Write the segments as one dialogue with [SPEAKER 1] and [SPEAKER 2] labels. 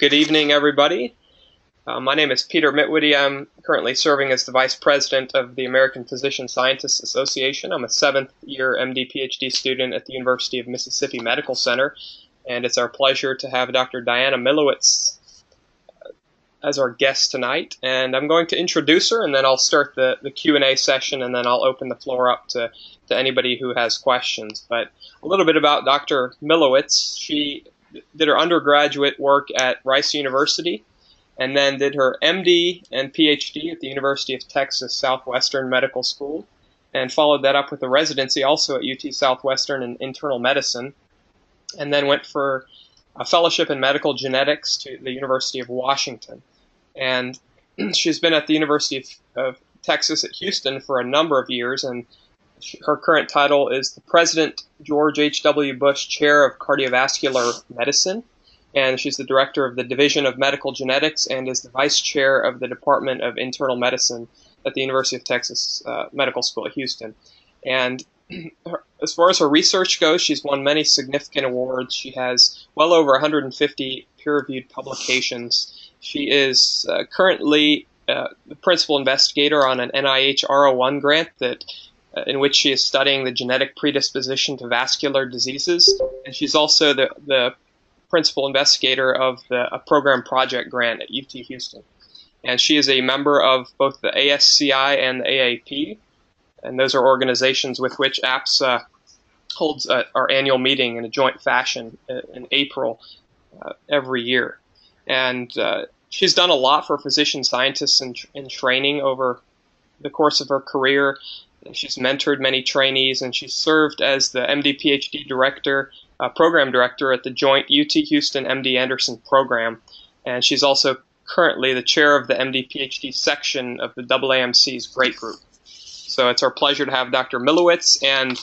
[SPEAKER 1] Good evening, everybody. My name is Peter Mitwoody. I'm currently serving as the Vice President of the American Physician Scientists Association. I'm a seventh-year MD-PhD student at the University of Mississippi Medical Center, and it's our pleasure to have Dr. Diana Milewicz as our guest tonight. And I'm going to introduce her, and then I'll start the Q&A session, and then I'll open the floor up to anybody who has questions. But a little bit about Dr. Milewicz. She did her undergraduate work at Rice University, and then did her MD and PhD at the University of Texas Southwestern Medical School, and followed that up with a residency also at UT Southwestern in internal medicine, and then went for a fellowship in medical genetics to the University of Washington. And she's been at the University of Texas at Houston for a number of years, and her current title is the President George H.W. Bush Chair of Cardiovascular Medicine, and she's the Director of the Division of Medical Genetics and is the Vice Chair of the Department of Internal Medicine at the University of Texas Medical School at Houston. And as far as her research goes, she's won many significant awards. She has well over 150 peer-reviewed publications. She is currently the principal investigator on an NIH R01 grant in which she is studying the genetic predisposition to vascular diseases, and she's also the principal investigator of a program project grant at UT Houston. And she is a member of both the ASCI and the AAP, and those are organizations with which APSA holds our annual meeting in a joint fashion in April every year. And she's done a lot for physician scientists in training over the course of her career. She's mentored many trainees, and she's served as the MD-PhD program director at the joint UT Houston MD Anderson program. And she's also currently the chair of the MD-PhD section of the AAMC's GREAT Group. So it's our pleasure to have Dr. Milewicz, and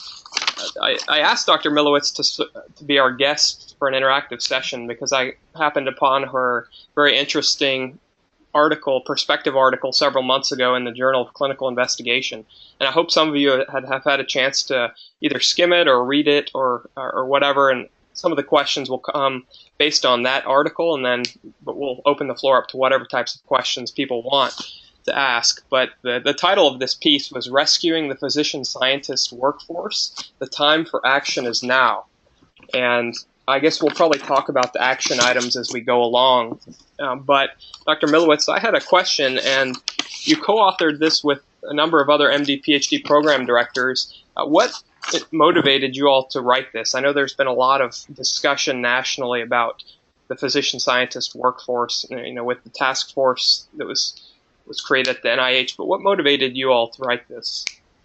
[SPEAKER 1] I asked Dr. Milewicz to be our guest for an interactive session because I happened upon her very interesting perspective article several months ago in the Journal of Clinical Investigation. And I hope some of you have had a chance to either skim it or read it or whatever, and some of the questions will come based on that article, but we'll open the floor up to whatever types of questions people want to ask. But the title of this piece was Rescuing the Physician Scientist Workforce, The Time for Action is Now. And I guess we'll probably talk about the action items as we go along. But Dr. Milewicz, I had a question, and you co-authored this with a number of other MD, PhD program directors. What motivated you all to write this? I know there's been a lot of discussion nationally about the physician scientist workforce, with the task force that was created at the NIH. But what motivated you all to write this?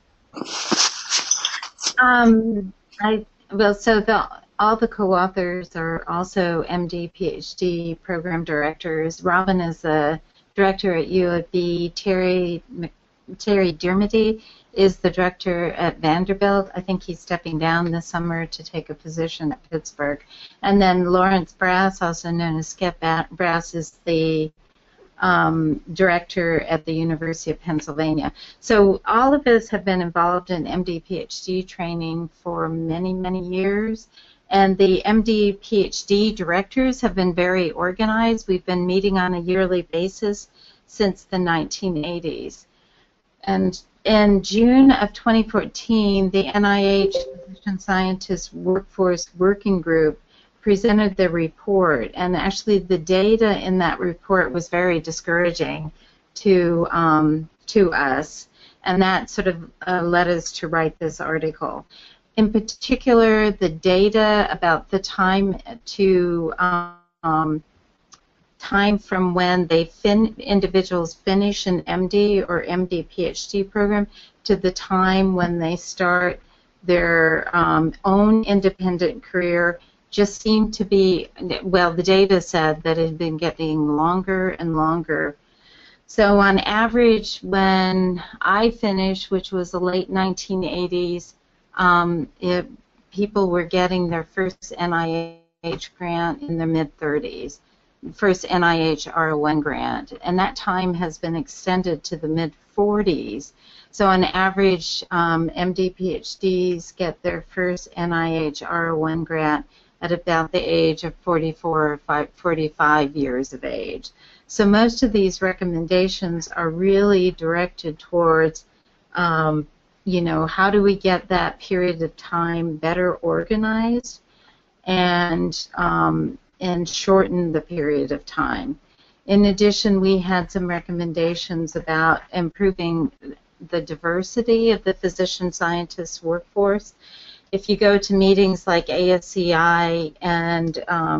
[SPEAKER 2] All the co-authors are also MD, PhD program directors. Robin is the director at U of B. Terry Dermody is the director at Vanderbilt. I think he's stepping down this summer to take a position at Pittsburgh. And then Lawrence Brass, also known as Skip Brass, is the director at the University of Pennsylvania. So all of us have been involved in MD, PhD training for many, many years. And the MD, PhD directors have been very organized. We've been meeting on a yearly basis since the 1980s. And in June of 2014, the NIH Physician Scientist Workforce Working Group presented the report. And actually the data in that report was very discouraging to us. And that sort of led us to write this article. In particular, the data about the time from when individuals finish an MD or MD PhD program to the time when they start their own independent career just seemed to be, well, the data said that it had been getting longer and longer. So on average, when I finished, which was the late 1980s, people were getting their first NIH grant in their mid-30s, first NIH R01 grant, and that time has been extended to the mid-40s. So on average, MD PhDs get their first NIH R01 grant at about the age of 44 or 45 years of age. So most of these recommendations are really directed towards, you know, how do we get that period of time better organized and shorten the period of time. In addition, we had some recommendations about improving the diversity of the physician-scientist workforce. If you go to meetings like ASCI and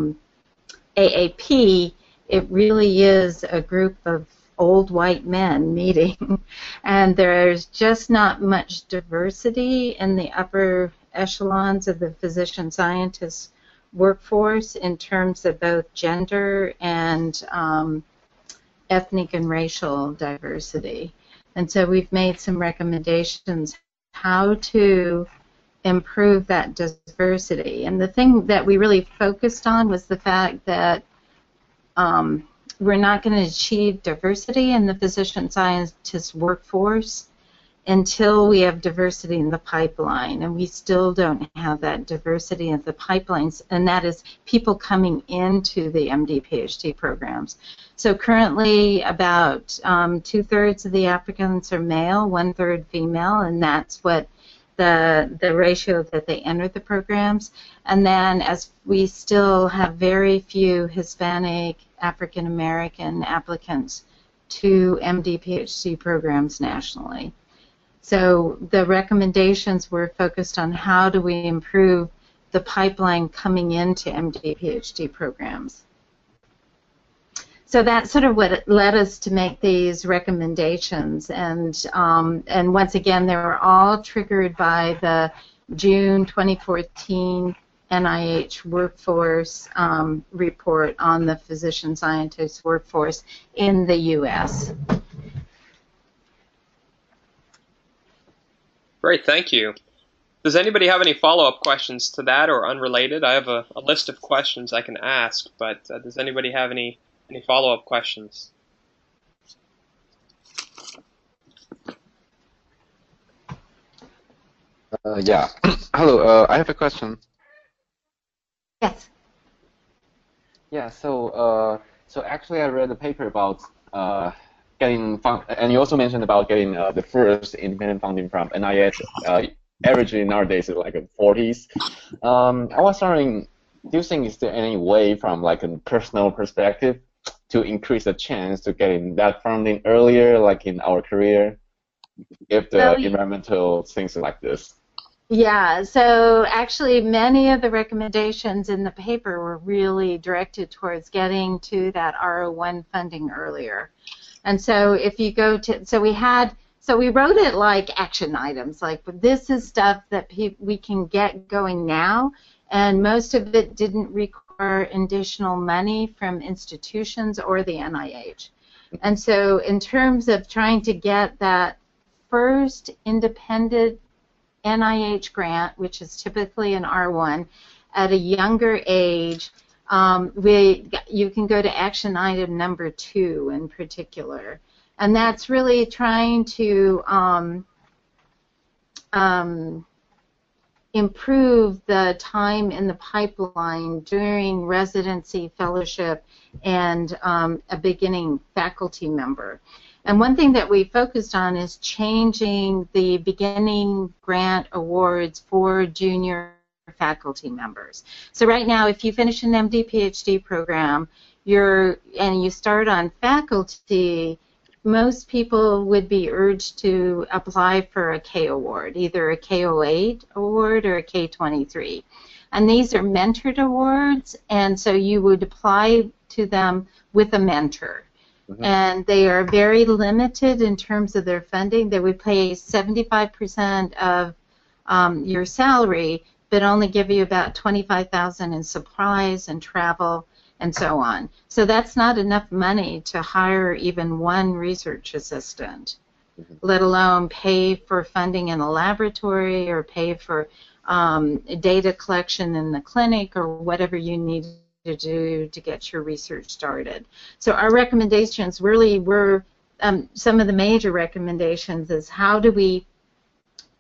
[SPEAKER 2] AAP, it really is a group of old white men meeting, and there's just not much diversity in the upper echelons of the physician-scientist workforce in terms of both gender and ethnic and racial diversity. And so we've made some recommendations how to improve that diversity. And the thing that we really focused on was the fact that we're not going to achieve diversity in the physician-scientist workforce until we have diversity in the pipeline, and we still don't have that diversity in the pipelines, and that is people coming into the MD-PhD programs. So currently about 2/3 of the applicants are male, 1/3 female, and that's what the ratio that they enter the programs. And then as we still have very few Hispanic, African American applicants to MD-PhD programs nationally. So the recommendations were focused on how do we improve the pipeline coming into MD-PhD programs. So that's sort of what led us to make these recommendations, and once again, they were all triggered by the June 2014 NIH workforce report on the physician-scientist workforce in the U.S.
[SPEAKER 1] Great, thank you. Does anybody have any follow-up questions to that or unrelated? I have a list of questions I can ask, but does anybody have any follow-up questions?
[SPEAKER 3] Yeah. Hello, I have a question.
[SPEAKER 2] Yes.
[SPEAKER 3] Yeah, so actually I read a paper about getting and you also mentioned about getting the first independent funding from NIH. Averagely nowadays is like in 40s. I was wondering, do you think is there any way from like a personal perspective to increase the chance to getting that funding earlier, like in our career, if the environmental things like this?
[SPEAKER 2] Yeah, so actually many of the recommendations in the paper were really directed towards getting to that R01 funding earlier. And so if you go to, so we wrote it like action items, like this is stuff that we can get going now, and most of it didn't require additional money from institutions or the NIH. And so in terms of trying to get that first independent NIH grant, which is typically an R1, at a younger age, you can go to action item number 2 in particular. And that's really trying to improve the time in the pipeline during residency, fellowship, and a beginning faculty member. And one thing that we focused on is changing the beginning grant awards for junior faculty members. So right now, if you finish an MD-PhD program, and you start on faculty, most people would be urged to apply for a K award, either a K08 award or a K23. And these are mentored awards, and so you would apply to them with a mentor. Mm-hmm. And they are very limited in terms of their funding. They would pay 75% of your salary, but only give you about $25,000 in supplies and travel and so on. So that's not enough money to hire even one research assistant, let alone pay for funding in the laboratory or pay for data collection in the clinic or whatever you need to do to get your research started. So our recommendations really were, some of the major recommendations is how do we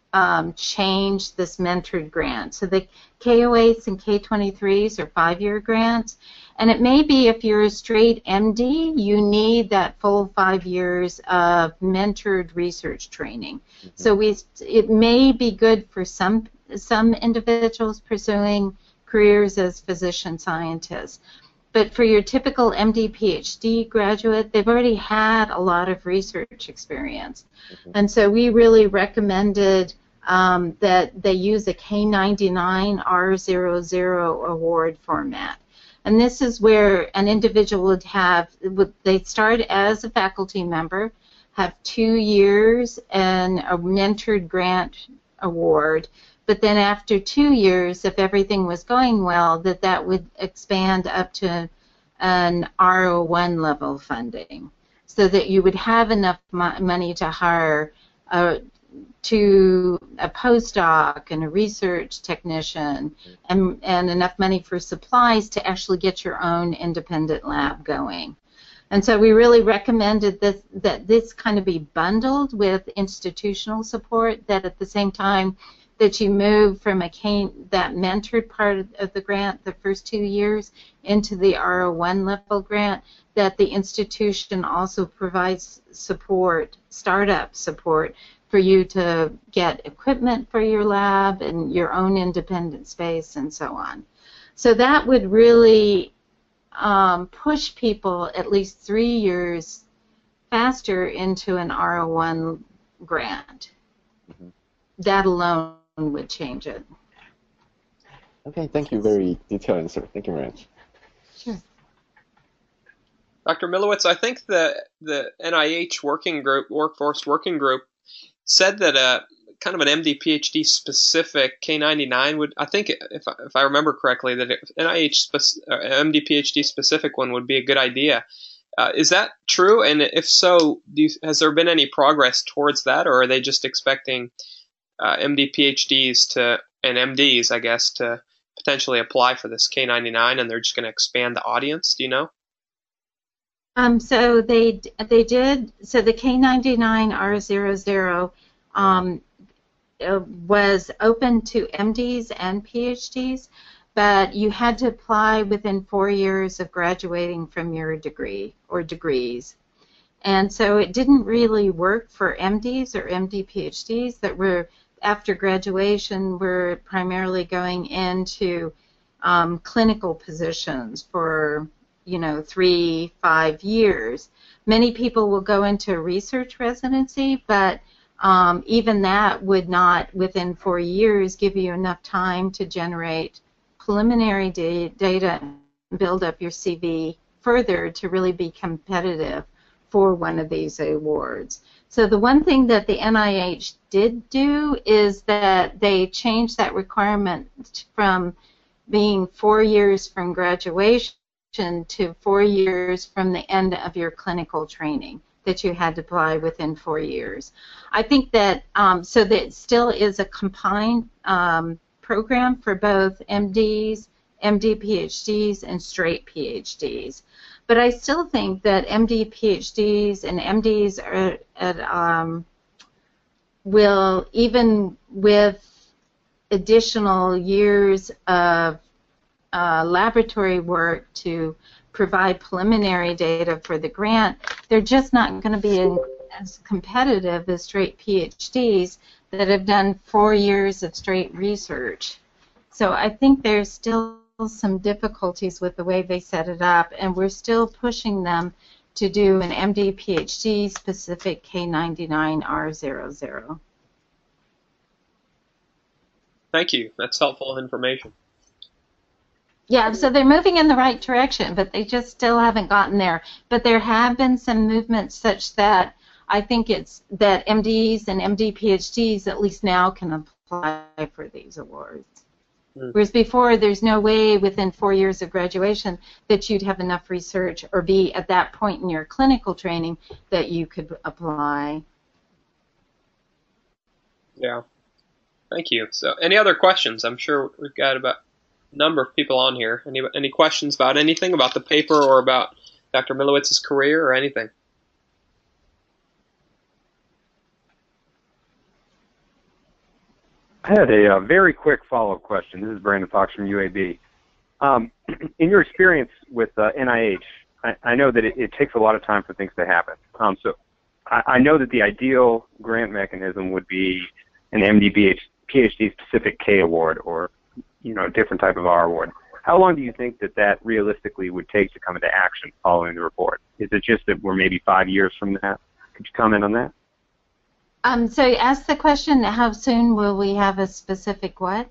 [SPEAKER 2] change this mentored grant. So the K08s and K23s are 5-year grants, and it may be if you're a straight MD, you need that full 5 years of mentored research training. Mm-hmm. So it may be good for some individuals pursuing careers as physician scientists. But for your typical MD, PhD graduate, they've already had a lot of research experience. Mm-hmm. And so we really recommended that they use a K99 R00 award format. And this is where an individual they'd start as a faculty member, have 2 years and a mentored grant award, but then after 2 years, if everything was going well, that would expand up to an R01 level funding, so that you would have enough money to hire to a postdoc and a research technician, and enough money for supplies to actually get your own independent lab going. And so we really recommended that this kind of be bundled with institutional support, that at the same time that you move from that mentored part of the grant, the first 2 years, into the R01 level grant, that the institution also provides support, startup support, for you to get equipment for your lab and your own independent space and so on. So that would really push people at least 3 years faster into an R01 grant. Mm-hmm. That alone would change it.
[SPEAKER 3] Okay, thank you. Very detailed answer. Thank you very much.
[SPEAKER 2] Sure.
[SPEAKER 1] Dr. Milewicz, I think the NIH workforce working group said that kind of an MD PhD specific K99 would, I think if I remember correctly, that NIH MD PhD specific one would be a good idea. Is that true? And if so, has there been any progress towards that, or are they just expecting MD PhDs and MDs, I guess, to potentially apply for this K99, and they're just going to expand the audience? Do you know?
[SPEAKER 2] So they did. So the K99 R00 was open to MDs and PhDs, but you had to apply within 4 years of graduating from your degree or degrees. And so it didn't really work for MDs or MD PhDs that were, after graduation, were primarily going into clinical positions for 3-5 years. Many people will go into research residency, but even that would not, within 4 years, give you enough time to generate preliminary data and build up your CV further to really be competitive for one of these awards. So the one thing that the NIH did do is that they changed that requirement from being 4 years from graduation to 4 years from the end of your clinical training, that you had to apply within 4 years. I think that so that still is a combined program for both MDs, MD PhDs, and straight PhDs. But I still think that MD PhDs and MDs will, even with additional years of laboratory work to provide preliminary data for the grant, they're just not going to be as competitive as straight PhDs that have done 4 years of straight research. So I think there's still some difficulties with the way they set it up, and we're still pushing them to do an MD PhD specific K99 R00.
[SPEAKER 1] Thank you. That's helpful information.
[SPEAKER 2] Yeah, so they're moving in the right direction, but they just still haven't gotten there. But there have been some movements such that I think it's that MDs and MD PhDs at least now can apply for these awards. Whereas before, there's no way within 4 years of graduation that you'd have enough research or be at that point in your clinical training that you could apply.
[SPEAKER 1] Yeah. Thank you. So any other questions? I'm sure we've got about a number of people on here. Any questions about anything, about the paper or about Dr. Milewitz's career or anything?
[SPEAKER 4] I had a very quick follow-up question. This is Brandon Fox from UAB. In your experience with NIH, I know that it takes a lot of time for things to happen. So I know that the ideal grant mechanism would be an MD PhD specific K award, or a different type of R award. How long do you think that realistically would take to come into action following the report? Is it just that we're maybe 5 years from that? Could you comment on that?
[SPEAKER 2] So you asked the question, how soon will we have a specific what?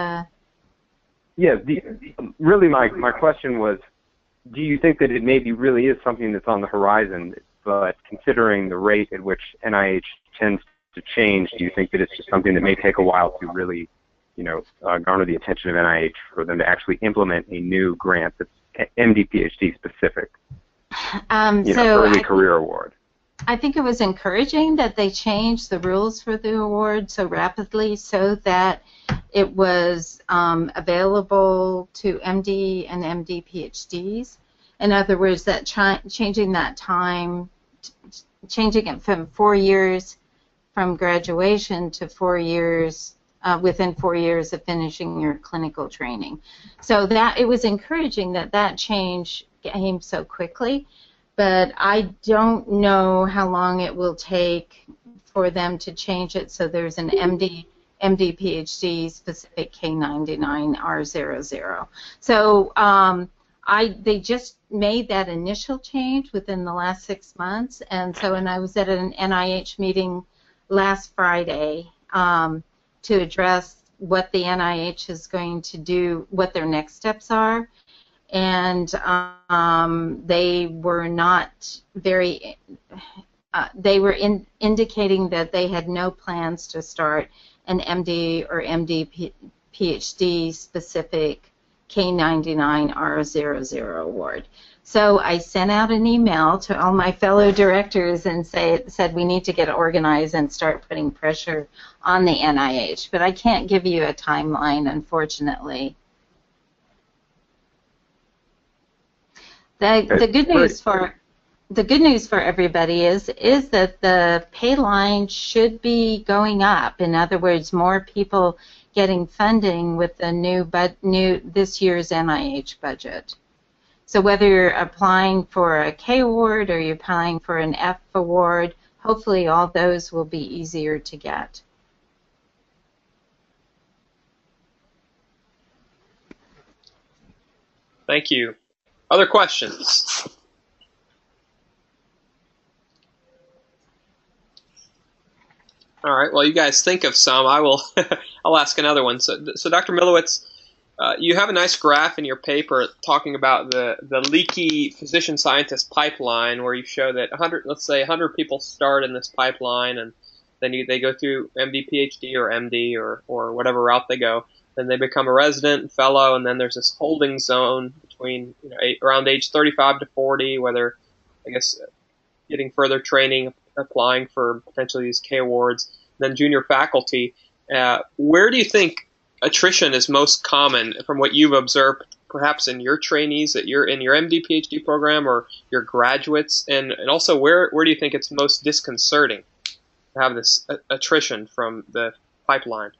[SPEAKER 4] Really my question was, do you think that it maybe really is something that's on the horizon, but considering the rate at which NIH tends to change, do you think that it's just something that may take a while to really, garner the attention of NIH for them to actually implement a new grant that's MD PhD specific, early career award?
[SPEAKER 2] I think it was encouraging that they changed the rules for the award so rapidly so that it was available to MD and MD PhDs. In other words, that changing that time, changing it from 4 years from graduation to 4 years within 4 years of finishing your clinical training. So that it was encouraging that change came so quickly. But I don't know how long it will take for them to change it so there's an MD PhD specific K99R00. So they just made that initial change within the last 6 months, and I was at an NIH meeting last Friday to address what the NIH is going to do, what their next steps are. And they were not very, they were indicating that they had no plans to start an MD or MD PhD specific K99R00 award. So I sent out an email to all my fellow directors and said we need to get organized and start putting pressure on the NIH. But I can't give you a timeline, unfortunately. The good news for everybody is that the pay line should be going up. In other words, more people getting funding with the new this year's NIH budget. So whether you're applying for a K award or you're applying for an F award, hopefully all those will be easier to get.
[SPEAKER 1] Thank you. Other questions? All right. Well, you guys think of some. I'll ask another one. So Dr. Milewicz, you have a nice graph in your paper talking about the leaky physician scientist pipeline, where you show that 100 people start in this pipeline, and then they go through MD, PhD, or MD, or whatever route they go. Then they become a resident, fellow, and then there's this holding zone between around age 35 to 40, where they're, I guess, getting further training, applying for potentially these K awards, then junior faculty. Where do you think attrition is most common from what you've observed, perhaps in your trainees in your MD PhD program or your graduates, and also where do you think it's most disconcerting to have this attrition from the pipeline?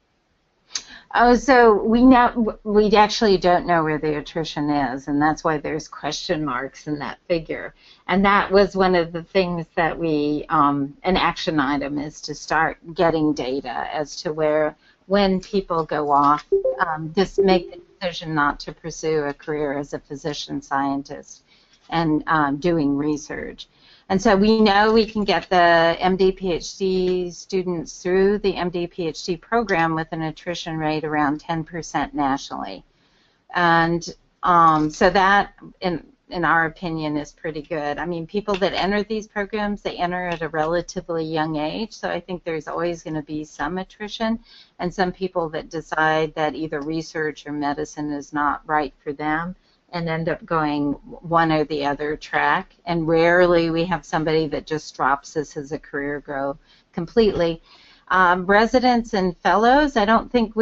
[SPEAKER 2] Oh, so we actually don't know where the attrition is, and that's why there's question marks in that figure. And that was one of the things that an action item is to start getting data as to when people go off, just make the decision not to pursue a career as a physician scientist and doing research. And so we know we can get the MD PhD students through the MD PhD program with an attrition rate around 10% nationally. And so that, in our opinion, is pretty good. I mean, people that enter these programs, they enter at a relatively young age, so I think there's always going to be some attrition, and some people that decide that either research or medicine is not right for them and end up going one or the other track. And rarely we have somebody that just drops this as a career grow completely. Residents and fellows, I don't think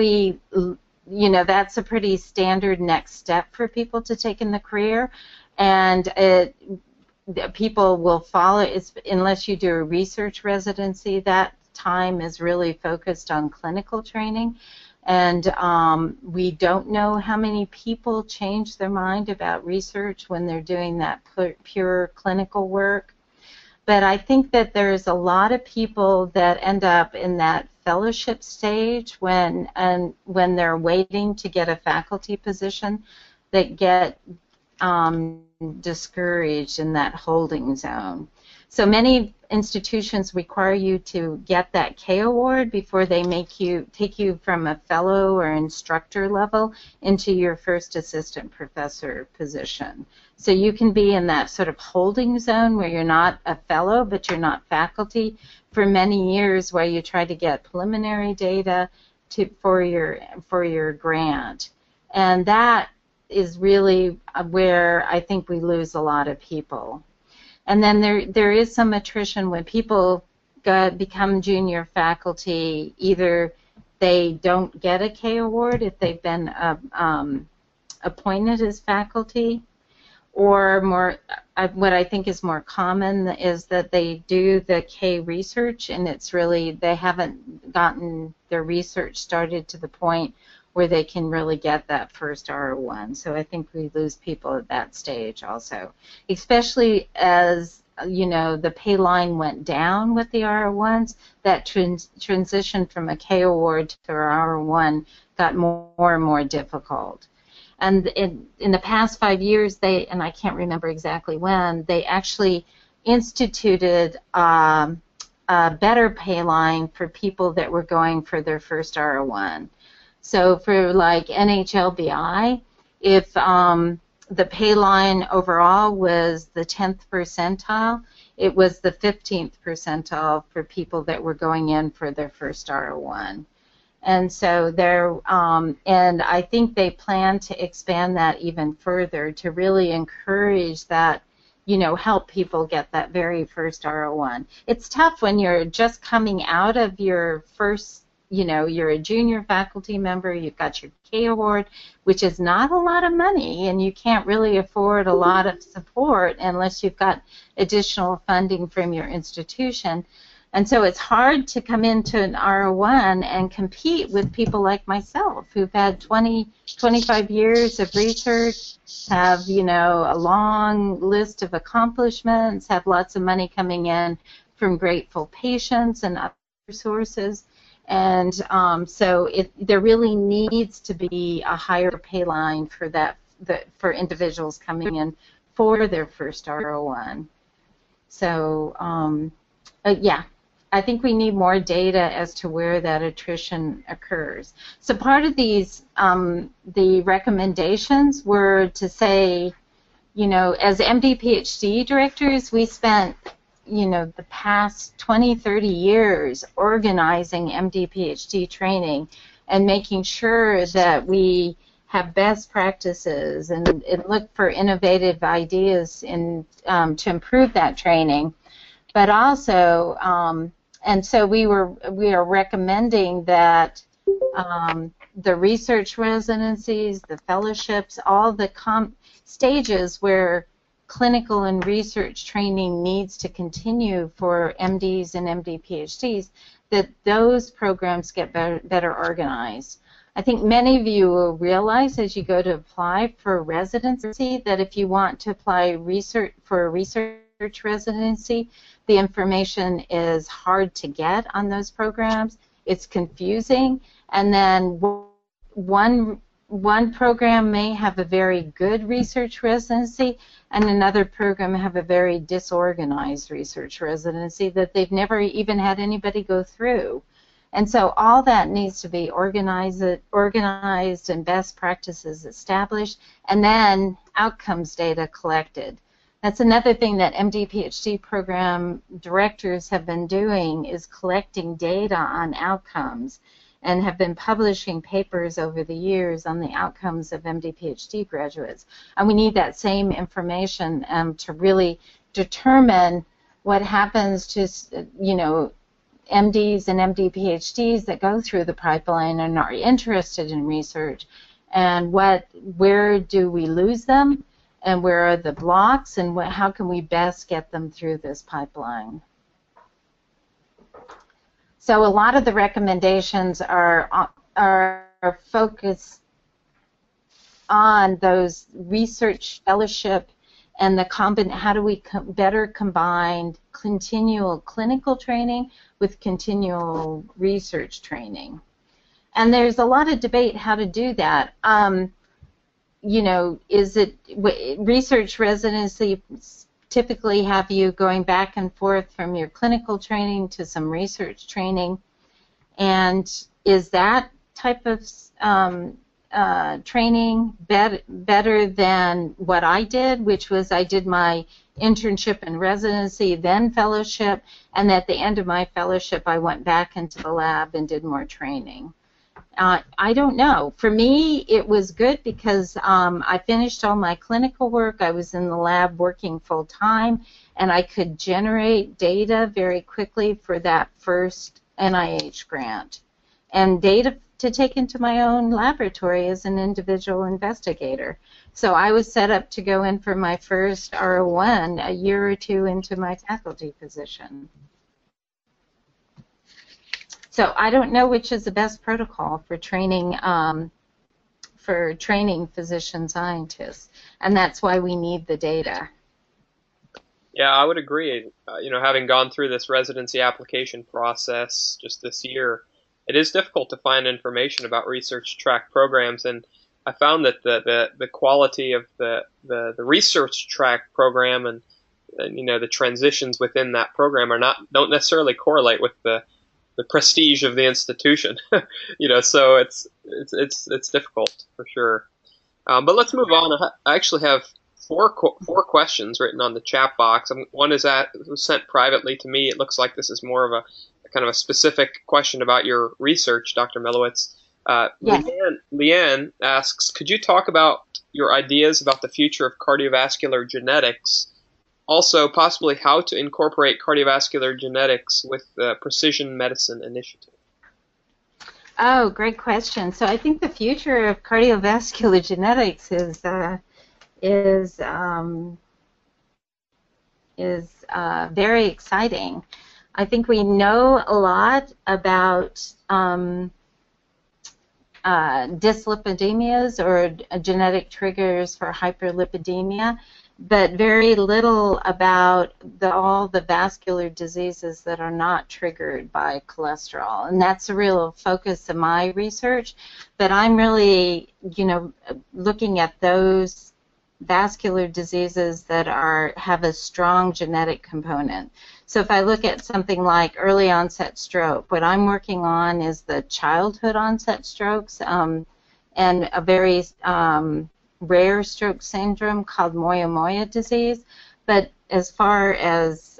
[SPEAKER 2] that's a pretty standard next step for people to take in the career. And people will follow, unless you do a research residency, that time is really focused on clinical training. And we don't know how many people change their mind about research when they're doing that pure clinical work. But I think that there's a lot of people that end up in that fellowship stage when they're waiting to get a faculty position that get discouraged in that holding zone. So many institutions require you to get that K award before they take you from a fellow or instructor level into your first assistant professor position. So you can be in that sort of holding zone where you're not a fellow but you're not faculty for many years, where you try to get preliminary data for your grant. And that is really where I think we lose a lot of people. And then there is some attrition when people become junior faculty. Either they don't get a K award if they've been appointed as faculty, or what I think is more common is that they do the K research, and it's really they haven't gotten their research started to the point where they can really get that first R01. So I think we lose people at that stage also, especially as the pay line went down with the R01s. That transition from a K award to R01 got more and more difficult. And in the past 5 years, and I can't remember exactly when, they actually instituted a better pay line for people that were going for their first R01. So for like NHLBI, if the pay line overall was the 10th percentile, it was the 15th percentile for people that were going in for their first R01. And so and I think they plan to expand that even further to really encourage that, help people get that very first R01. It's tough when you're just coming out of your first, you're a junior faculty member, you've got your K award, which is not a lot of money, and you can't really afford a lot of support unless you've got additional funding from your institution. And so it's hard to come into an R01 and compete with people like myself who've had 25 years of research, have, a long list of accomplishments, have lots of money coming in from grateful patients and other sources. And so there really needs to be a higher pay line for for individuals coming in for their first R01. So, yeah. I think we need more data as to where that attrition occurs. So part of these, the recommendations were to say, as MD PhD directors, we spent, the past 20, 30 years organizing MD PhD training and making sure that we have best practices and look for innovative ideas to improve that training. But also, and so we are recommending that the research residencies, the fellowships, all the stages where clinical and research training needs to continue for MDs and MD PhDs, that those programs get better organized. I think many of you will realize as you go to apply for residency that if you want to apply for a research residency, the information is hard to get on those programs. It's confusing, and then one program may have a very good research residency and another program have a very disorganized research residency that they've never even had anybody go through. And so all that needs to be organized and best practices established, and then outcomes data collected. That's another thing that MD PhD program directors have been doing, is collecting data on outcomes, and have been publishing papers over the years on the outcomes of MD PhD graduates. And we need that same information to really determine what happens to, MDs and MD PhDs that go through the pipeline and are interested in research, and where do we lose them, and where are the blocks, and how can we best get them through this pipeline. So a lot of the recommendations are focused on those research fellowship and how do we better combine continual clinical training with continual research training. And there's a lot of debate how to do that. You know, is it research residency typically have you going back and forth from your clinical training to some research training? And is that type of training better than what I did, which was I did my internship and residency, then fellowship, and at the end of my fellowship I went back into the lab and did more training? I don't know. For me, it was good because I finished all my clinical work. I was in the lab working full time, and I could generate data very quickly for that first NIH grant, and data to take into my own laboratory as an individual investigator. So I was set up to go in for my first R01 a year or two into my faculty position. So I don't know which is the best protocol for training physician scientists, and that's why we need the data.
[SPEAKER 1] Yeah, I would agree. You know, having gone through this residency application process just this year, it is difficult to find information about research track programs, and I found that the quality of the research track program and you know the transitions within that program don't necessarily correlate with the prestige of the institution. You know, so it's difficult for sure. But let's move on. I actually have four questions written on the chat box. One is was sent privately to me. It looks like this is more of a kind of a specific question about your research, Dr. Milewicz.
[SPEAKER 2] Yes.
[SPEAKER 1] Leanne asks, could you talk about your ideas about the future of cardiovascular genetics? Also, possibly how to incorporate cardiovascular genetics with the Precision Medicine Initiative.
[SPEAKER 2] Oh, great question. So I think the future of cardiovascular genetics is very exciting. I think we know a lot about dyslipidemias or genetic triggers for hyperlipidemia, but very little about all the vascular diseases that are not triggered by cholesterol. And that's a real focus of my research. But I'm really, you know, looking at those vascular diseases that have a strong genetic component. So if I look at something like early onset stroke, what I'm working on is the childhood onset strokes and a very rare stroke syndrome called Moyamoya disease. But as far as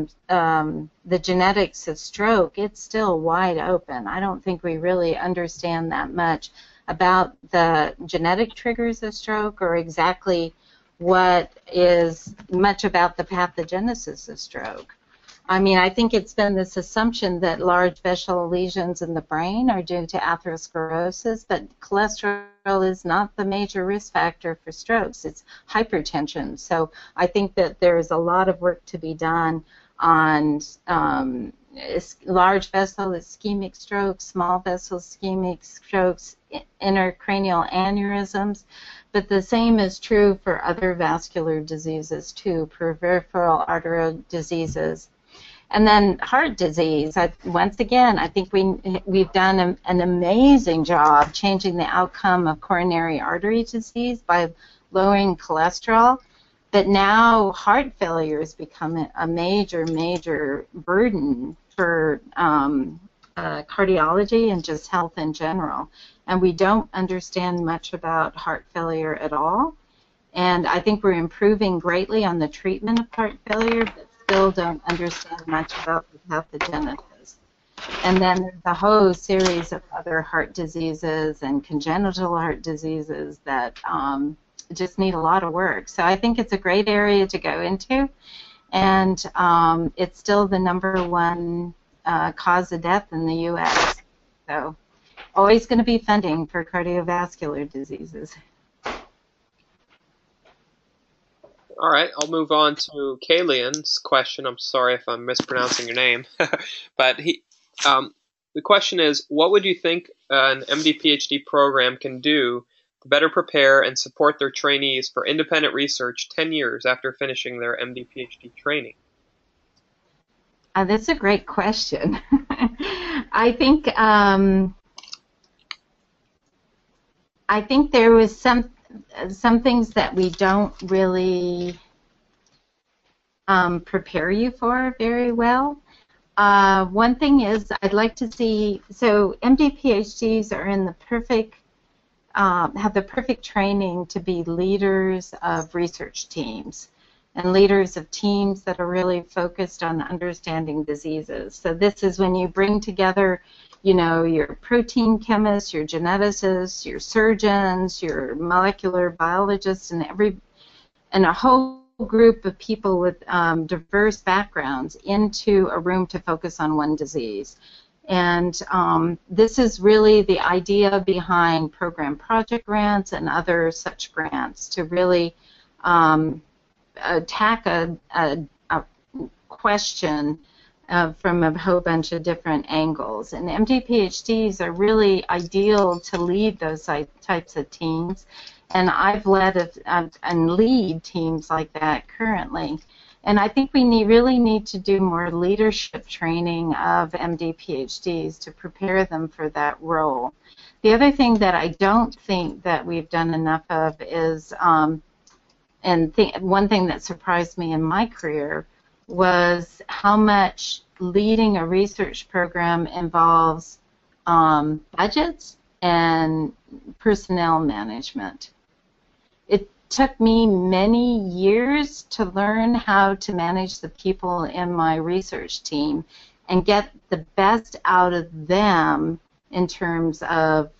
[SPEAKER 2] the genetics of stroke, it's still wide open. I don't think we really understand that much about the genetic triggers of stroke or exactly what is much about the pathogenesis of stroke. I mean, I think it's been this assumption that large vessel lesions in the brain are due to atherosclerosis, but cholesterol is not the major risk factor for strokes. It's hypertension. So I think that there's a lot of work to be done on large vessel ischemic strokes, small vessel ischemic strokes, intracranial aneurysms. But the same is true for other vascular diseases too, peripheral arterial diseases. And then heart disease, once again, I think we've done an amazing job changing the outcome of coronary artery disease by lowering cholesterol. But now heart failure has become a major, major burden for cardiology and just health in general. And we don't understand much about heart failure at all. And I think we're improving greatly on the treatment of heart failure, but still don't understand much about the pathogenesis. And then there's a whole series of other heart diseases and congenital heart diseases that just need a lot of work. So I think it's a great area to go into, and it's still the #1 cause of death in the U.S. So always going to be funding for cardiovascular diseases.
[SPEAKER 1] All right, I'll move on to Kalian's question. I'm sorry if I'm mispronouncing your name. But The question is, what would you think an MD-PhD program can do to better prepare and support their trainees for independent research 10 years after finishing their MD-PhD training?
[SPEAKER 2] That's a great question. I think there was some things that we don't really prepare you for very well. One thing is I'd like to see, so MD PhDs are in the perfect, have the perfect training to be leaders of research teams and leaders of teams that are really focused on understanding diseases. So this is when you bring together, you know, your protein chemists, your geneticists, your surgeons, your molecular biologists, and a whole group of people with diverse backgrounds into a room to focus on one disease. And this is really the idea behind program project grants and other such grants, to really attack a question from a whole bunch of different angles. And MD PhDs are really ideal to lead those types of teams. And I've led and lead teams like that currently. And I think we really need to do more leadership training of MD PhDs to prepare them for that role. The other thing that I don't think that we've done enough of is, one thing that surprised me in my career was how much leading a research program involves budgets and personnel management. It took me many years to learn how to manage the people in my research team and get the best out of them in terms of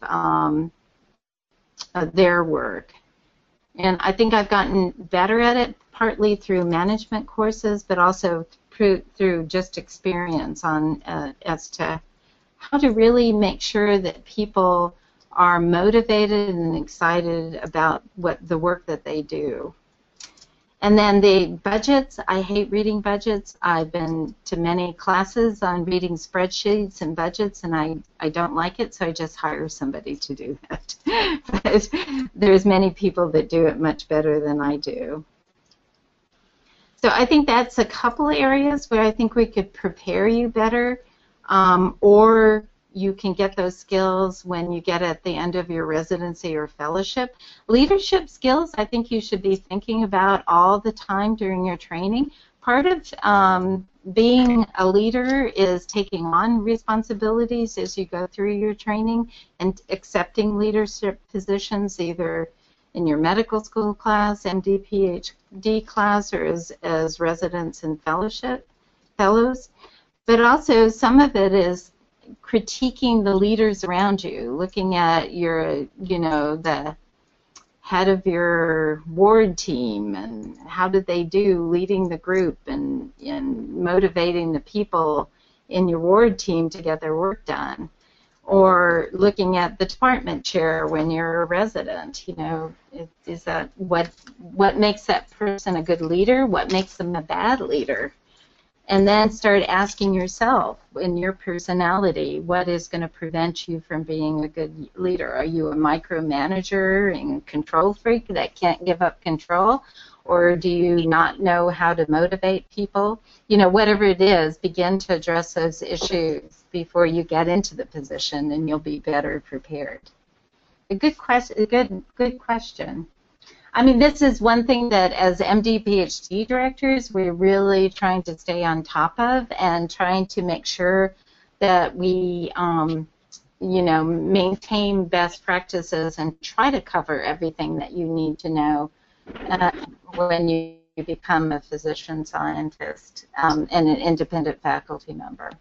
[SPEAKER 2] their work. And I think I've gotten better at it, partly through management courses, but also through just experience on as to how to really make sure that people are motivated and excited about the work that they do. And then the budgets, I hate reading budgets. I've been to many classes on reading spreadsheets and budgets, and I don't like it, so I just hire somebody to do that. But there's many people that do it much better than I do. So I think that's a couple areas where I think we could prepare you better, or you can get those skills when you get at the end of your residency or fellowship. Leadership skills, I think you should be thinking about all the time during your training. Part of being a leader is taking on responsibilities as you go through your training and accepting leadership positions either in your medical school class, MD, PhD class, or as residents and fellows. But also some of it is critiquing the leaders around you, looking at your, the head of your ward team and how did they do leading the group and motivating the people in your ward team to get their work done. Or looking at the department chair when you're a resident, is that what makes that person a good leader? What makes them a bad leader? And then start asking yourself, in your personality, what is going to prevent you from being a good leader? Are you a micromanager and control freak that can't give up control? Or do you not know how to motivate people? Whatever it is, begin to address those issues before you get into the position, and you'll be better prepared. A good question. Good question. I mean, this is one thing that as MD, PhD directors, we're really trying to stay on top of and trying to make sure that we, maintain best practices and try to cover everything that you need to know when you become a physician scientist and an independent faculty member.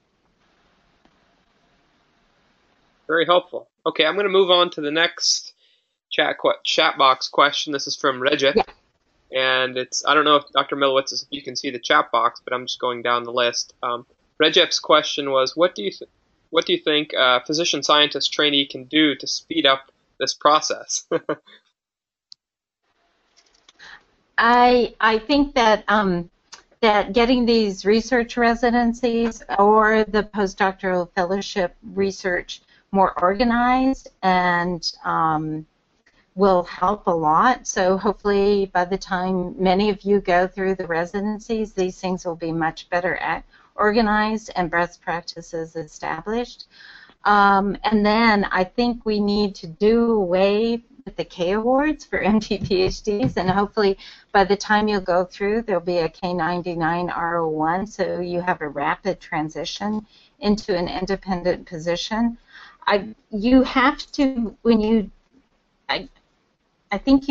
[SPEAKER 1] Very helpful. Okay, I'm going to move on to the next chat box question. This is from Recep, yeah. And I don't know if Dr. Milowitz, if you can see the chat box, but I'm just going down the list. Recep's question was, what do you think a physician scientist trainee can do to speed up this process?
[SPEAKER 2] I think that that getting these research residencies or the postdoctoral fellowship research more organized and will help a lot. So hopefully by the time many of you go through the residencies, these things will be much better organized and best practices established. And then I think we need to do away with the K awards for MD PhDs, and hopefully by the time you'll go through, there'll be a K99 R01, so you have a rapid transition into an independent position. You have to, when you, I think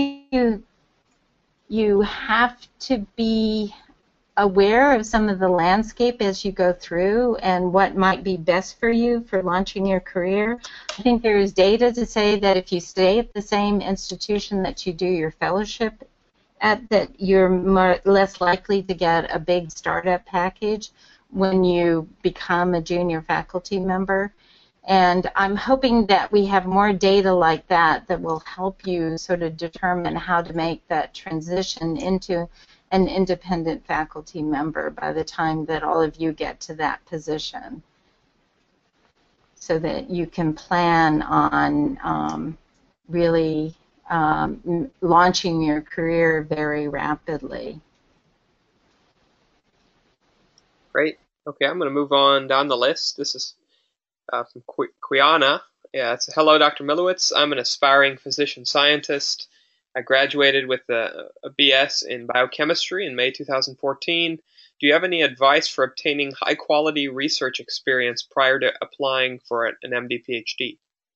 [SPEAKER 2] you have to be aware of some of the landscape as you go through and what might be best for you for launching your career. I think there is data to say that if you stay at the same institution that you do your fellowship at, that you're less likely to get a big startup package when you become a junior faculty member. And I'm hoping that we have more data like that that will help you sort of determine how to make that transition into an independent faculty member by the time that all of you get to that position, so that you can plan on really launching your career very rapidly.
[SPEAKER 1] Great. Okay, I'm going to move on down the list. This is from Quiana. Yeah, it's hello, Dr. Milewicz. I'm an aspiring physician scientist. I graduated with a BS in biochemistry in May 2014. Do you have any advice for obtaining high-quality research experience prior to applying for an MD PhD?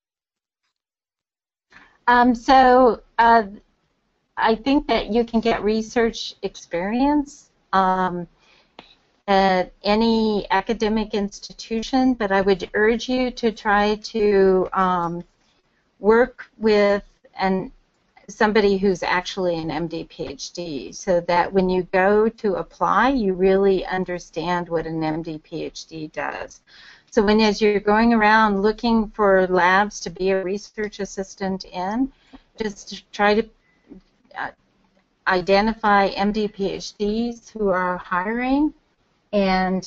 [SPEAKER 2] I think that you can get research experience at any academic institution, but I would urge you to try to work with somebody who's actually an MD PhD, so that when you go to apply, you really understand what an MD PhD does. So as you're going around looking for labs to be a research assistant in, just try to identify MD PhDs who are hiring, and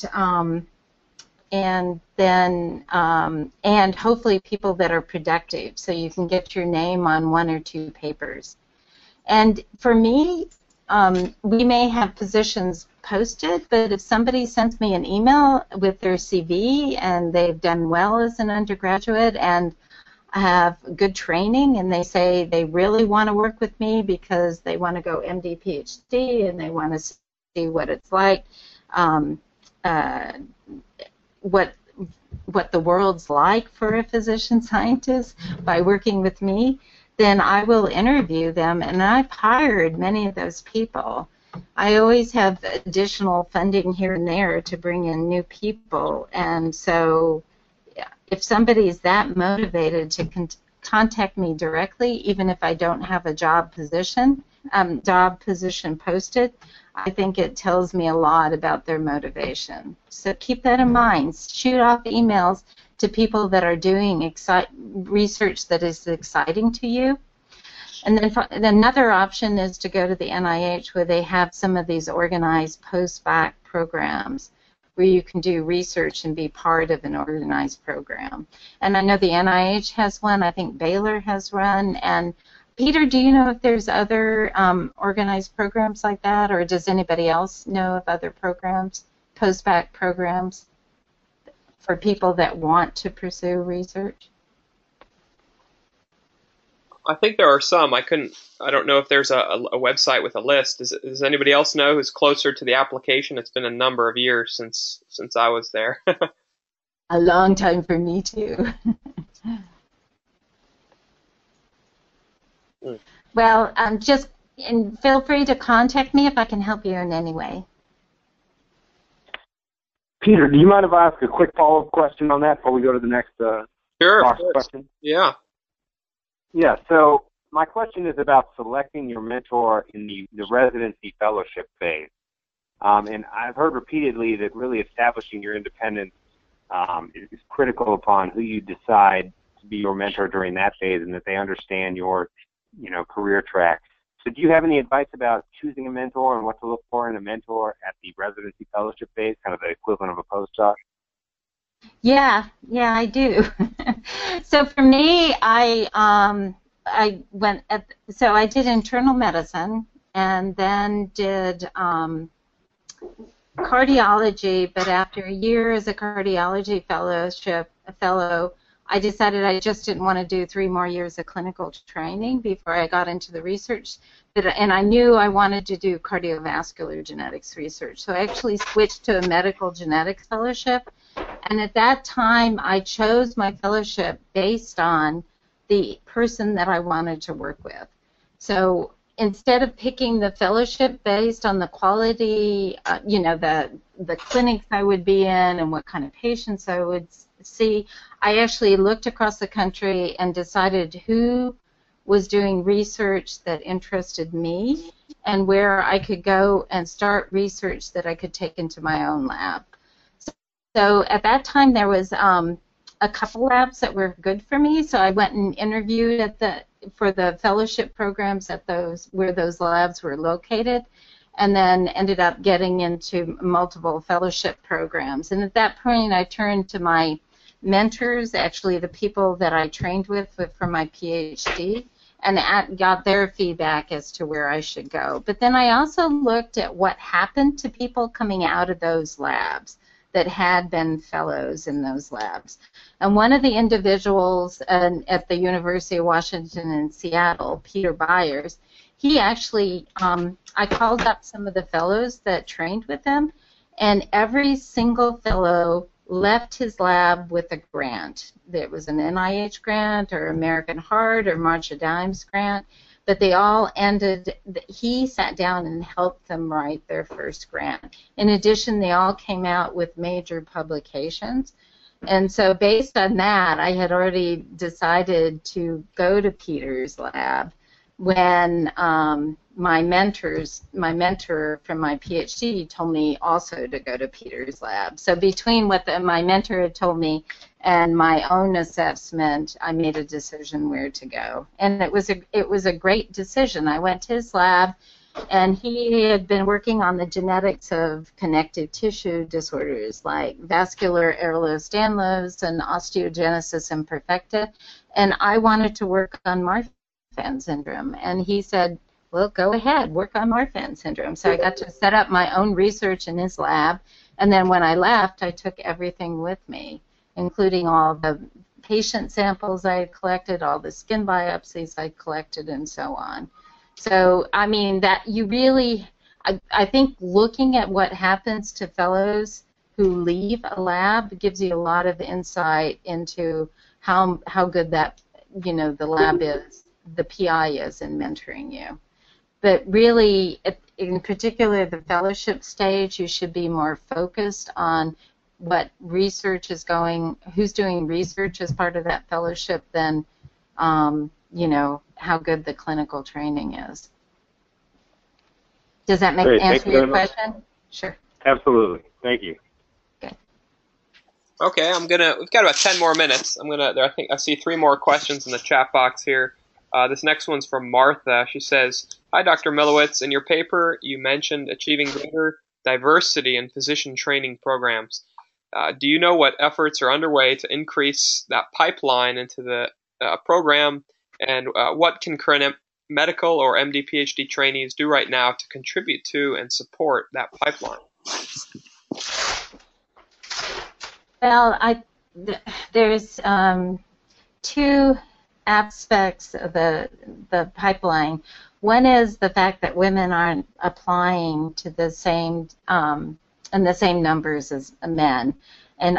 [SPEAKER 2] hopefully people that are productive, so you can get your name on 1 or 2 papers. And for me, we may have positions posted, but if somebody sends me an email with their CV and they've done well as an undergraduate and have good training, and they say they really want to work with me because they want to go MD PhD and they want to see what it's like, what the world's like for a physician scientist by working with me, then I will interview them, and I've hired many of those people. I always have additional funding here and there to bring in new people, and so if somebody is that motivated to contact me directly, even if I don't have a job position posted, I think it tells me a lot about their motivation. So keep that in mind. Shoot off emails to people that are doing research that is exciting to you. And then another option is to go to the NIH, where they have some of these organized post-bac programs where you can do research and be part of an organized program. And I know the NIH has one. I think Baylor has one. And Peter, do you know if there's other organized programs like that, or does anybody else know of other programs, post-bac programs, for people that want to pursue research?
[SPEAKER 1] I think there are some. I don't know if there's a website with a list. Does anybody else know who's closer to the application? It's been a number of years since I was there.
[SPEAKER 2] A long time for me too. Well, feel free to contact me if I can help you in any way.
[SPEAKER 4] Peter, do you mind if I ask a quick follow-up question on that before we go to the next
[SPEAKER 1] Sure.
[SPEAKER 4] question?
[SPEAKER 1] Yeah.
[SPEAKER 4] Yeah, so my question is about selecting your mentor in the residency fellowship phase. And I've heard repeatedly that really establishing your independence is critical upon who you decide to be your mentor during that phase, and that they understand your career track. So do you have any advice about choosing a mentor and what to look for in a mentor at the residency fellowship phase, kind of the equivalent of a postdoc?
[SPEAKER 2] Yeah, I do. So for me, I did internal medicine and then did cardiology, but after a year as a cardiology fellow, I decided I just didn't want to do 3 more years of clinical training before I got into the research. And I knew I wanted to do cardiovascular genetics research. So I actually switched to a medical genetics fellowship. And at that time, I chose my fellowship based on the person that I wanted to work with. So instead of picking the fellowship based on the quality, the clinics I would be in and what kind of patients I would see, I actually looked across the country and decided who was doing research that interested me and where I could go and start research that I could take into my own lab. So at that time there was a couple labs that were good for me, so I went and interviewed for the fellowship programs at where those labs were located, and then ended up getting into multiple fellowship programs. And at that point I turned to my mentors, actually the people that I trained with for my PhD, and got their feedback as to where I should go. But then I also looked at what happened to people coming out of those labs that had been fellows in those labs. And one of the individuals at the University of Washington in Seattle, Peter Byers, he actually, I called up some of the fellows that trained with him, and every single fellow left his lab with a grant. It was an NIH grant or American Heart or March of Dimes grant, but they all ended, he sat down and helped them write their first grant. In addition, they all came out with major publications. And so based on that, I had already decided to go to Peter's lab when my mentor from my PhD told me also to go to Peter's lab. So between what my mentor had told me and my own assessment, I made a decision where to go. And it was a great decision. I went to his lab, and he had been working on the genetics of connective tissue disorders like vascular Ehlers-Danlos and osteogenesis imperfecta, and I wanted to work on Marfan syndrome. And he said, well, go ahead, work on Marfan syndrome. So I got to set up my own research in his lab, and then when I left, I took everything with me, including all the patient samples I had collected, all the skin biopsies I collected, and so on. So, I mean, that you really, I think looking at what happens to fellows who leave a lab gives you a lot of insight into how good that, the lab is, the PI is in mentoring you. But really, in particular, the fellowship stage, you should be more focused on what research is who's doing research as part of that fellowship than, how good the clinical training is. Does that answer your question? Sure.
[SPEAKER 4] Absolutely. Thank you.
[SPEAKER 1] Okay, we've got about 10 more minutes. I think I see 3 more questions in the chat box here. This next one's from Martha. She says, "Hi, Dr. Milewicz. In your paper, you mentioned achieving greater diversity in physician training programs. Do you know what efforts are underway to increase that pipeline into the program, and what can current medical or MD PhD trainees do right now to contribute to and support that pipeline?"
[SPEAKER 2] Well, there's 2 aspects of the pipeline. One is the fact that women aren't applying to the same in the same numbers as men, and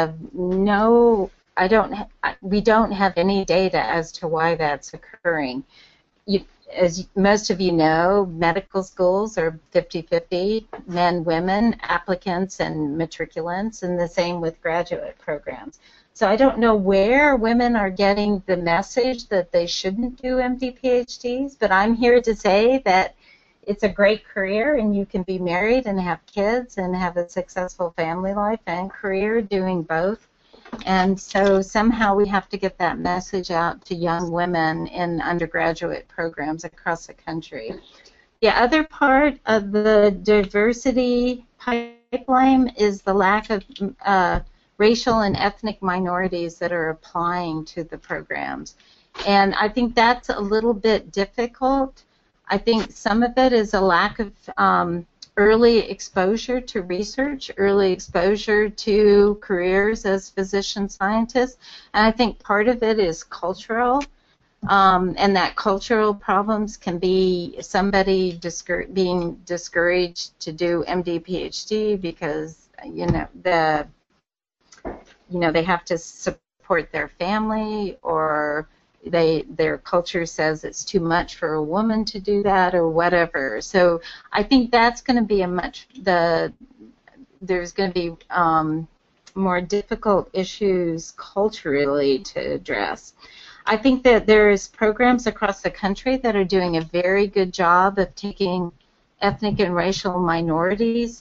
[SPEAKER 2] we don't have any data as to why that's occurring. As most of you know, medical schools are 50-50, men, women, applicants and matriculants, and the same with graduate programs. So I don't know where women are getting the message that they shouldn't do MD PhDs, but I'm here to say that it's a great career, and you can be married and have kids and have a successful family life and career doing both. And so somehow we have to get that message out to young women in undergraduate programs across the country. The other part of the diversity pipeline is the lack of racial and ethnic minorities that are applying to the programs. And I think that's a little bit difficult. I think some of it is a lack of early exposure to research, early exposure to careers as physician scientists, and I think part of it is cultural, and that cultural problems can be somebody being discouraged to do MD, PhD because they have to support their family, or their culture says it's too much for a woman to do that, or whatever. So I think that's going to be there's going to be more difficult issues culturally to address. I think that there's programs across the country that are doing a very good job of taking ethnic and racial minorities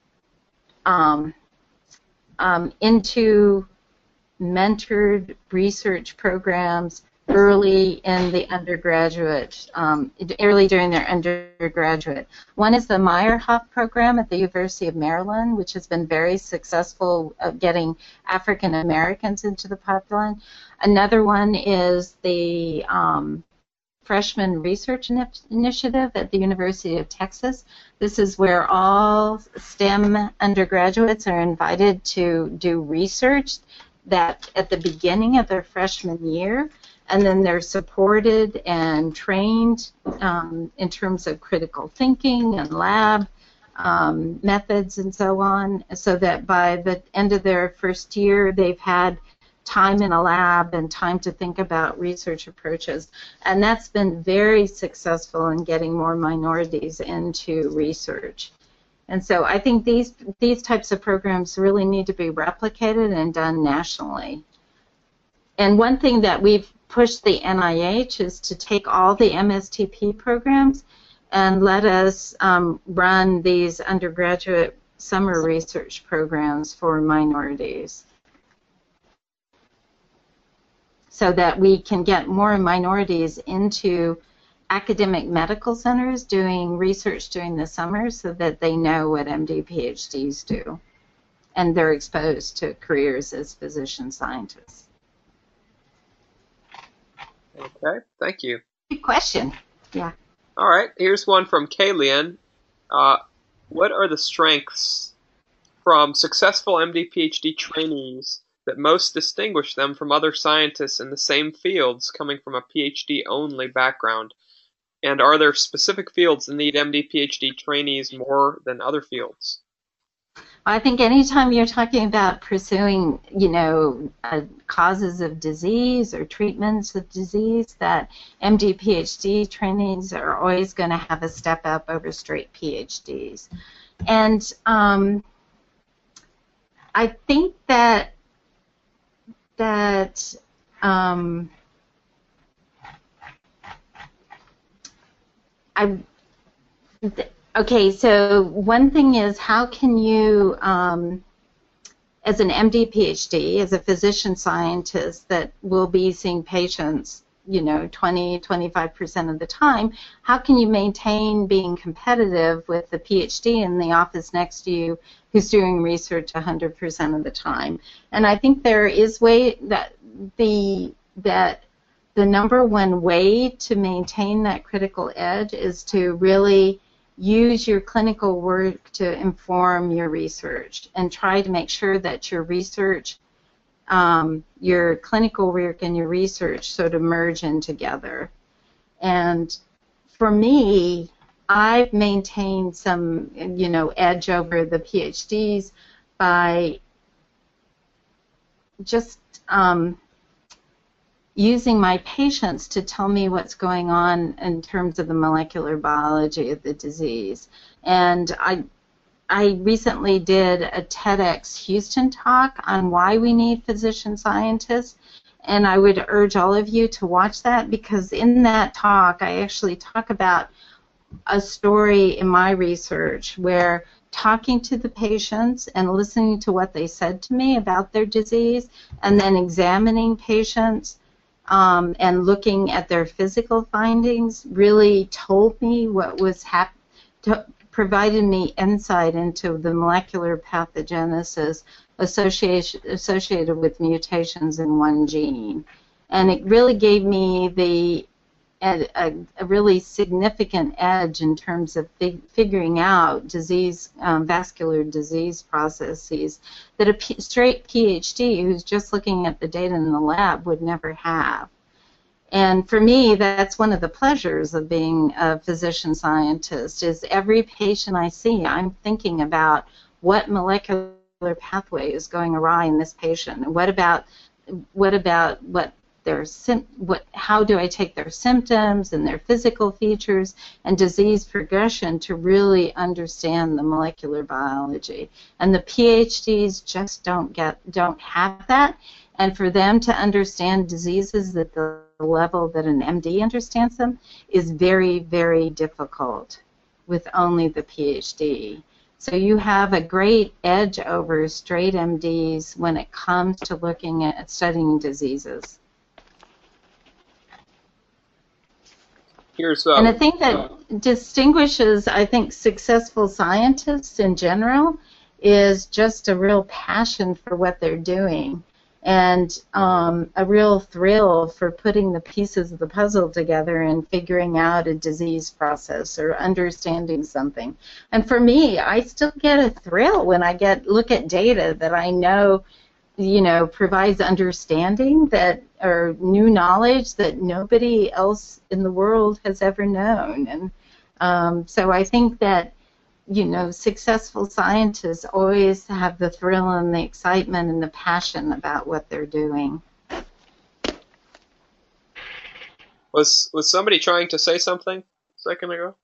[SPEAKER 2] into mentored research programs early in the undergraduate, early during their undergraduate. One is the Meyerhoff program at the University of Maryland, which has been very successful at getting African Americans into the pipeline. Another one is the Freshman Research Initiative at the University of Texas. This is where all STEM undergraduates are invited to do research that at the beginning of their freshman year, and then they're supported and trained in terms of critical thinking and lab methods and so on, so that by the end of their first year they've had time in a lab and time to think about research approaches. And that's been very successful in getting more minorities into research. And so I think these types of programs really need to be replicated and done nationally. And one thing that we've pushed the NIH is to take all the MSTP programs and let us run these undergraduate summer research programs for minorities, so that we can get more minorities into academic medical centers doing research during the summer, so that they know what MD, PhDs do, and they're exposed to careers as physician scientists.
[SPEAKER 1] Okay, thank you.
[SPEAKER 2] Good question. Yeah.
[SPEAKER 1] All right, here's one from Kalian. What are the strengths from successful MD, PhD trainees that most distinguish them from other scientists in the same fields coming from a PhD-only background? And are there specific fields that need MD, PhD trainees more than other fields?
[SPEAKER 2] I think anytime you're talking about pursuing, causes of disease or treatments of disease, that MD, PhD trainees are always going to have a step up over straight PhDs. And I think okay, so one thing is, how can you, as an MD, PhD, as a physician scientist that will be seeing patients, 20-25% of the time, how can you maintain being competitive with the PhD in the office next to you who's doing research 100% of the time? And I think there is the number one way to maintain that critical edge is to really use your clinical work to inform your research, and try to make sure that your research, your clinical work and your research sort of merge in together. And for me, I've maintained some, edge over the PhDs by just using my patients to tell me what's going on in terms of the molecular biology of the disease. And I recently did a TEDx Houston talk on why we need physician scientists, and I would urge all of you to watch that, because in that talk I actually talk about a story in my research where talking to the patients and listening to what they said to me about their disease, and then examining patients and looking at their physical findings really told me what was provided me insight into the molecular pathogenesis associated with mutations in one gene. And it really gave me a really significant edge in terms of figuring out vascular disease processes that a straight PhD who's just looking at the data in the lab would never have. And for me, that's one of the pleasures of being a physician scientist, is every patient I see, I'm thinking about what molecular pathway is going awry in this patient, and how do I take their symptoms and their physical features and disease progression to really understand the molecular biology. And the PhDs just don't have that. And for them to understand diseases at the level that an MD understands them is very, very difficult with only the PhD. So you have a great edge over straight MDs when it comes to looking at studying diseases. And the thing that distinguishes, I think, successful scientists in general is just a real passion for what they're doing, and a real thrill for putting the pieces of the puzzle together and figuring out a disease process or understanding something. And for me, I still get a thrill when I look at data that I know, provides understanding or new knowledge that nobody else in the world has ever known. And so I think that, successful scientists always have the thrill and the excitement and the passion about what they're doing.
[SPEAKER 1] Was somebody trying to say something a second ago?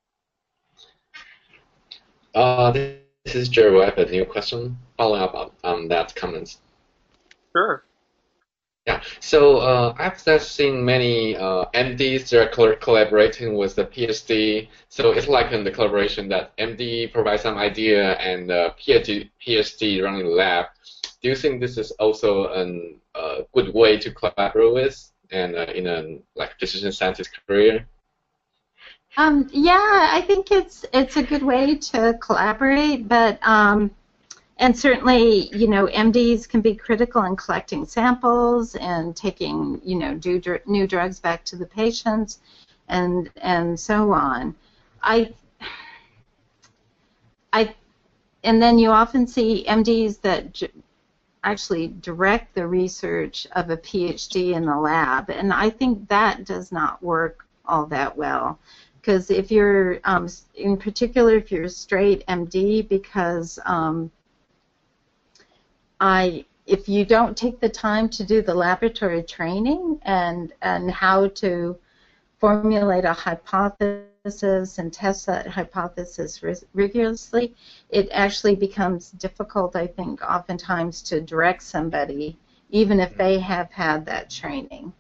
[SPEAKER 3] This is Jerry. I have a new question following up on that comment.
[SPEAKER 1] Sure.
[SPEAKER 3] Yeah, so I've just seen many MDs that are collaborating with the PhD. So it's like in the collaboration that MD provides some idea and PhD running the lab. Do you think this is also a good way to collaborate with and in a decision scientist career?
[SPEAKER 2] Yeah, I think it's a good way to collaborate, but and certainly, MDs can be critical in collecting samples and taking, new drugs back to the patients, and so on. And then you often see MDs that actually direct the research of a PhD in the lab, and I think that does not work all that well. Because if you're, in particular, if you're a straight MD, because if you don't take the time to do the laboratory training and how to formulate a hypothesis and test that hypothesis rigorously, it actually becomes difficult, I think, oftentimes to direct somebody, even if they have had that training.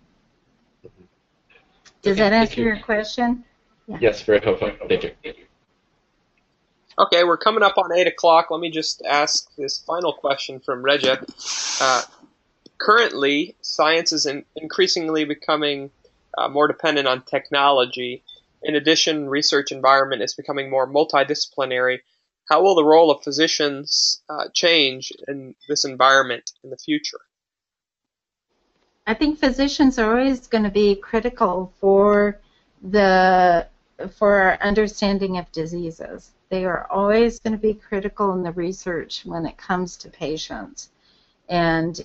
[SPEAKER 2] Does that answer your question?
[SPEAKER 3] Yeah. Yes, very helpful. Thank you.
[SPEAKER 1] Okay, we're coming up on 8 o'clock. Let me just ask this final question from Recep. Currently, science is increasingly becoming more dependent on technology. In addition, research environment is becoming more multidisciplinary. How will the role of physicians change in this environment in the future?
[SPEAKER 2] I think physicians are always going to be critical for our understanding of diseases. They are always going to be critical in the research when it comes to patients. And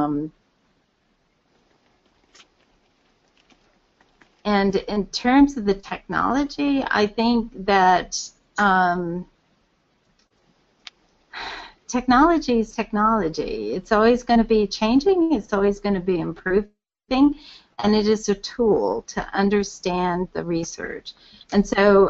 [SPEAKER 2] in terms of the technology, I think that technology is technology. It's always going to be changing. It's always going to be improving. And it is a tool to understand the research. And so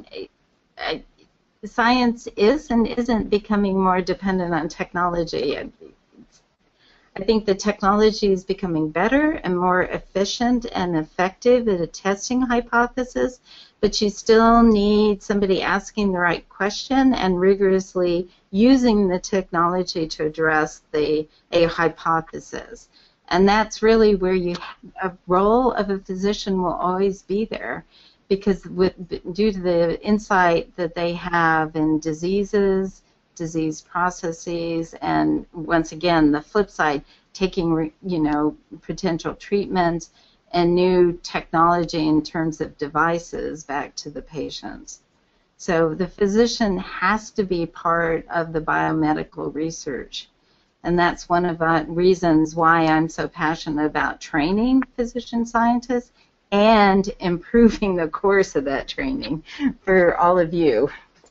[SPEAKER 2] science is and isn't becoming more dependent on technology. I think the technology is becoming better and more efficient and effective at testing hypothesis, but you still need somebody asking the right question and rigorously using the technology to address a hypothesis. And that's really where a role of a physician will always be there, because due to the insight that they have in diseases, disease processes, and once again, the flip side, taking potential treatments and new technology in terms of devices back to the patients. So the physician has to be part of the biomedical research. And that's one of the reasons why I'm so passionate about training physician scientists and improving the course of that training for all of you.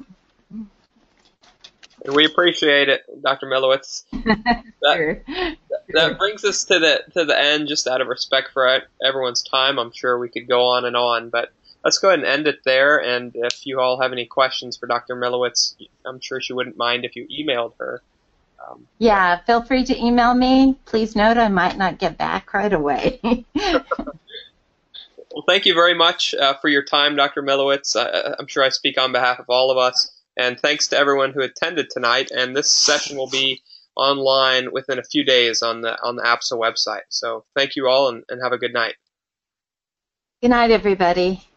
[SPEAKER 1] We appreciate it, Dr. Milewicz.
[SPEAKER 2] Sure.
[SPEAKER 1] That brings us to the end, just out of respect for everyone's time. I'm sure we could go on, but let's go ahead and end it there. And if you all have any questions for Dr. Milewicz, I'm sure she wouldn't mind if you emailed her.
[SPEAKER 2] Yeah, feel free to email me. Please note I might not get back right away.
[SPEAKER 1] Well, thank you very much for your time, Dr. Milewicz. I'm sure I speak on behalf of all of us. And thanks to everyone who attended tonight. And this session will be online within a few days on the APSA website. So thank you all, and have a good night.
[SPEAKER 2] Good night, everybody.